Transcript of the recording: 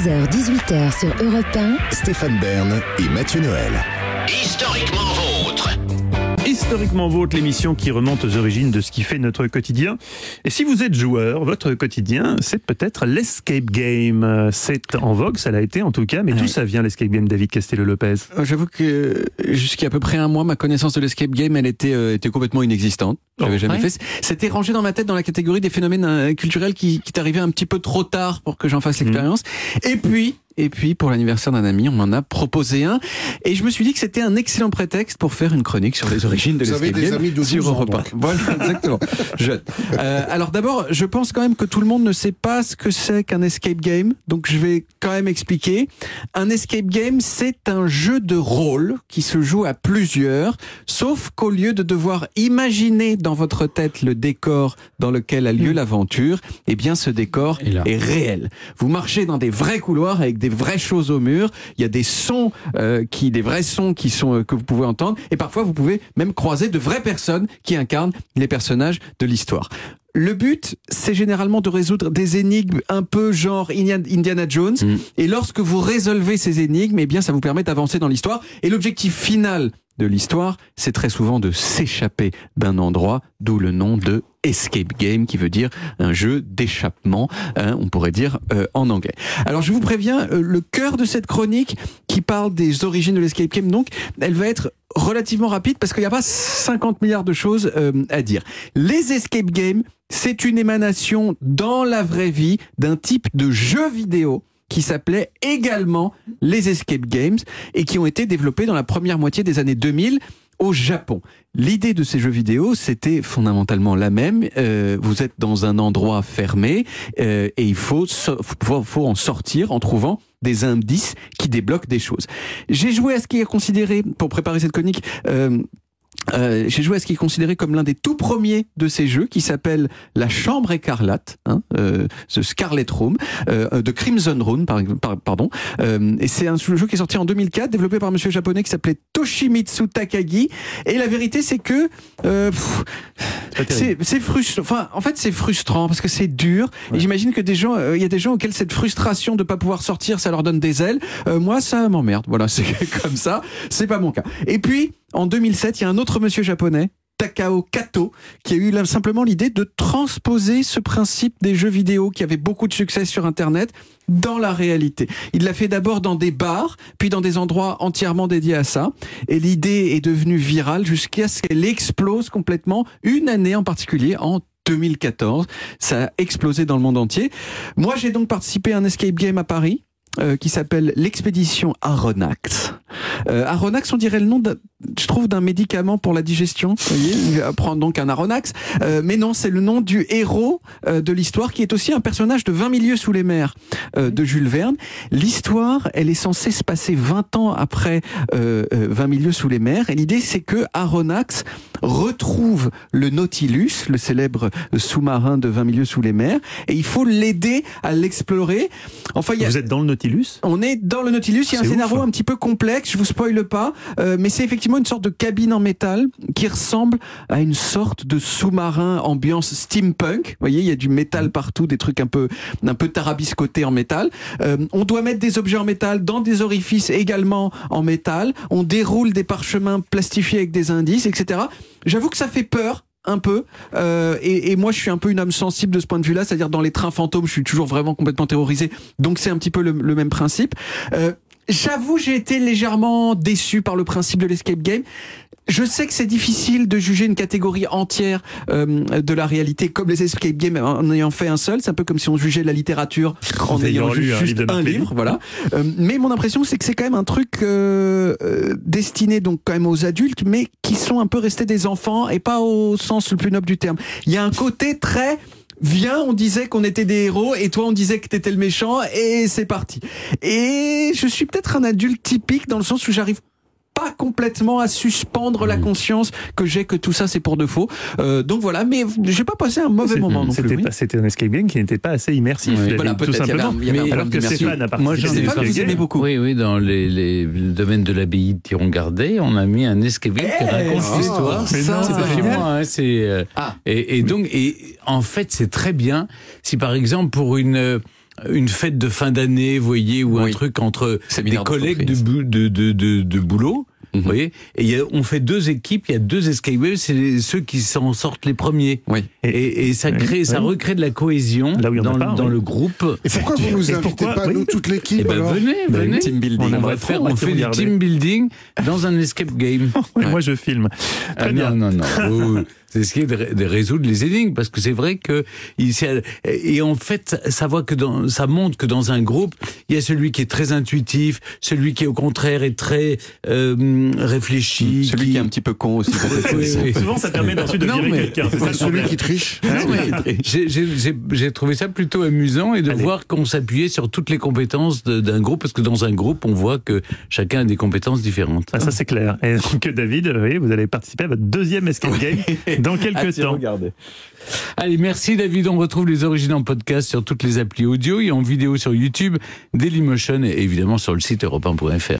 16h-18h sur Europe 1. Stéphane Bern et Mathieu Noël. Historiquement vôtre. Historiquement vôtre, l'émission qui remonte aux origines de ce qui fait notre quotidien. Et si vous êtes joueur, votre quotidien, c'est peut-être l'escape game. C'est en vogue, ça l'a été en tout cas, mais d'où ça vient l'escape game, David Castello-Lopez? J'avoue que jusqu'à peu près un mois, ma connaissance de l'escape game, elle était complètement inexistante. J'avais jamais fait. C'était rangé dans ma tête dans la catégorie des phénomènes culturels qui t'arrivaient un petit peu trop tard pour que j'en fasse l'expérience. Et puis, pour l'anniversaire d'un ami, on m'en a proposé un. Et je me suis dit que c'était un excellent prétexte pour faire une chronique sur les origines de l'escape game. Vous avez des amis de 12 ans, donc. Voilà, exactement. Alors d'abord, je pense quand même que tout le monde ne sait pas ce que c'est qu'un escape game. Donc je vais quand même expliquer. Un escape game, c'est un jeu de rôle qui se joue à plusieurs. Sauf qu'au lieu de devoir imaginer dans votre tête le décor dans lequel a lieu l'aventure, eh bien ce décor est réel. Vous marchez dans des vrais couloirs avec des vraies choses au mur. Il y a des sons, des vrais sons que vous pouvez entendre. Et parfois, vous pouvez même croiser de vraies personnes qui incarnent les personnages de l'histoire. Le but, c'est généralement de résoudre des énigmes un peu genre Indiana Jones. Et lorsque vous résolvez ces énigmes, eh bien, ça vous permet d'avancer dans l'histoire. Et l'objectif final de l'histoire, c'est très souvent de s'échapper d'un endroit, d'où le nom de escape game, qui veut dire un jeu d'échappement, on pourrait dire en anglais. Alors je vous préviens, le cœur de cette chronique qui parle des origines de l'escape game, donc, elle va être relativement rapide parce qu'il n'y a pas 50 milliards de choses à dire. Les escape games, c'est une émanation dans la vraie vie d'un type de jeu vidéo qui s'appelait également les escape games et qui ont été développés dans la première moitié des années 2000 au Japon. L'idée de ces jeux vidéo, c'était fondamentalement la même. Vous êtes dans un endroit fermé et il faut en sortir en trouvant des indices qui débloquent des choses. J'ai joué à ce qui est considéré, pour préparer cette chronique, j'ai joué à ce qui est considéré comme l'un des tout premiers de ces jeux, qui s'appelle La Chambre Écarlate, The Scarlet Room, de Crimson Room, pardon. Et c'est un jeu qui est sorti en 2004, développé par un monsieur japonais qui s'appelait Toshimitsu Takagi. Et la vérité, c'est que c'est frustrant. Enfin, en fait, c'est frustrant parce que c'est dur. Ouais. Et j'imagine que il y a des gens auxquels cette frustration de pas pouvoir sortir, ça leur donne des ailes. Moi, ça m'emmerde. Voilà, c'est comme ça. C'est pas mon cas. Et puis, en 2007, il y a un autre monsieur japonais, Takao Kato, qui a eu simplement l'idée de transposer ce principe des jeux vidéo qui avait beaucoup de succès sur Internet dans la réalité. Il l'a fait d'abord dans des bars, puis dans des endroits entièrement dédiés à ça. Et l'idée est devenue virale jusqu'à ce qu'elle explose complètement, une année en particulier, en 2014. Ça a explosé dans le monde entier. Moi, j'ai donc participé à un escape game à Paris, qui s'appelle l'expédition Aronnax. Aronnax, on dirait le nom, je trouve, d'un médicament pour la digestion. Vous voyez, il va prendre donc un Aronnax. Mais non, c'est le nom du héros de l'histoire, qui est aussi un personnage de 20 000 lieues sous les mers de Jules Verne. L'histoire, elle est censée se passer 20 ans après 20 000 lieues sous les mers. Et l'idée, c'est que Aronnax retrouve le Nautilus, le célèbre sous-marin de 20 000 lieues sous les mers, et il faut l'aider à l'explorer. Enfin, Vous êtes dans le Nautilus ? On est dans le Nautilus, il y a un scénario un petit peu complexe, je vous spoile pas, mais c'est effectivement une sorte de cabine en métal qui ressemble à une sorte de sous-marin ambiance steampunk. Vous voyez, il y a du métal partout, des trucs un peu tarabiscotés en métal. On doit mettre des objets en métal dans des orifices également en métal. On déroule des parchemins plastifiés avec des indices, etc. J'avoue que ça fait peur. Un peu, et moi je suis un peu une âme sensible de ce point de vue-là, c'est-à-dire dans les trains fantômes, je suis toujours vraiment complètement terrorisé, donc c'est un petit peu le même principe. J'avoue, j'ai été légèrement déçu par le principe de l'escape game. Je sais que c'est difficile de juger une catégorie entière de la réalité comme les escape games en ayant fait un seul. C'est un peu comme si on jugeait la littérature en ayant lu juste un livre, voilà. Mais mon impression, c'est que c'est quand même un truc destiné donc quand même aux adultes, mais qui sont un peu restés des enfants et pas au sens le plus noble du terme. Il y a un côté très... Viens, on disait qu'on était des héros et toi on disait que t'étais le méchant et c'est parti. Et je suis peut-être un adulte typique dans le sens où j'arrive pas complètement à suspendre la conscience que j'ai que tout ça c'est pour de faux. Donc voilà, mais j'ai pas passé un mauvais moment non plus. C'était un escape game qui n'était pas assez immersif, voilà, tout simplement. Alors que Stéphane a participé. Stéphane, vous aimez beaucoup. Oui, dans le domaine de l'abbaye de Thiron-Gardais, on a mis un escape game qui raconte l'histoire. C'est pas chez moi, et donc, en fait, c'est très bien si par exemple pour une une fête de fin d'année, vous voyez, ou un truc entre des collègues de boulot. Vous voyez, et on fait 2 équipes, il y a 2 escape games, c'est ceux qui s'en sortent les premiers. Oui. Et ça recrée de la cohésion dans le groupe. Et pourquoi vous nous invitez pas, nous, toute l'équipe alors venez. Team building. On fait du team building dans un escape game. Moi, je filme. Très bien. Non. C'est ce qui est de résoudre les énigmes, parce que c'est vrai que et en fait ça montre que dans un groupe il y a celui qui est très intuitif, celui qui au contraire est très réfléchi, celui qui est un petit peu con aussi. Souvent ça permet ensuite de virer quelqu'un. C'est ça, celui qui triche. J'ai trouvé ça plutôt amusant et de voir qu'on s'appuyait sur toutes les compétences d'un groupe, parce que dans un groupe on voit que chacun a des compétences différentes. Ça c'est clair. Et donc David, vous allez participer à votre 2e escape game dans quelques temps. Regardez. Allez, merci David. On retrouve les origines en podcast sur toutes les applis audio et en vidéo sur YouTube, Dailymotion et évidemment sur le site europe1.fr.